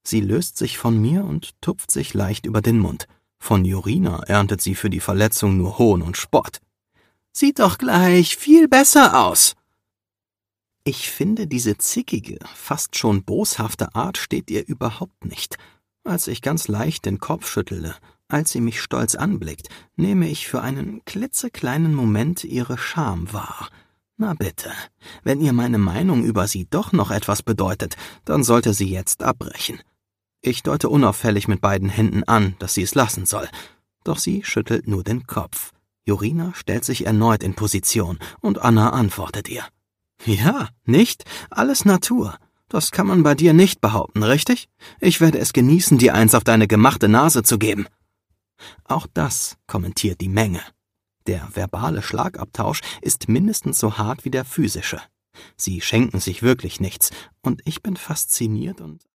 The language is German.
Sie löst sich von mir und tupft sich leicht über den Mund. Von Jorina erntet sie für die Verletzung nur Hohn und Spott. »Sieht doch gleich viel besser aus!« Ich finde, diese zickige, fast schon boshafte Art steht ihr überhaupt nicht. Als ich ganz leicht den Kopf schüttele, als sie mich stolz anblickt, nehme ich für einen klitzekleinen Moment ihre Scham wahr. Na bitte, wenn ihr meine Meinung über sie doch noch etwas bedeutet, dann sollte sie jetzt abbrechen. Ich deute unauffällig mit beiden Händen an, dass sie es lassen soll, doch sie schüttelt nur den Kopf. Jorina stellt sich erneut in Position und Anna antwortet ihr. »Ja, nicht? Alles Natur. Das kann man bei dir nicht behaupten, richtig? Ich werde es genießen, dir eins auf deine gemachte Nase zu geben.« Auch das kommentiert die Menge. Der verbale Schlagabtausch ist mindestens so hart wie der physische. Sie schenken sich wirklich nichts, und ich bin fasziniert und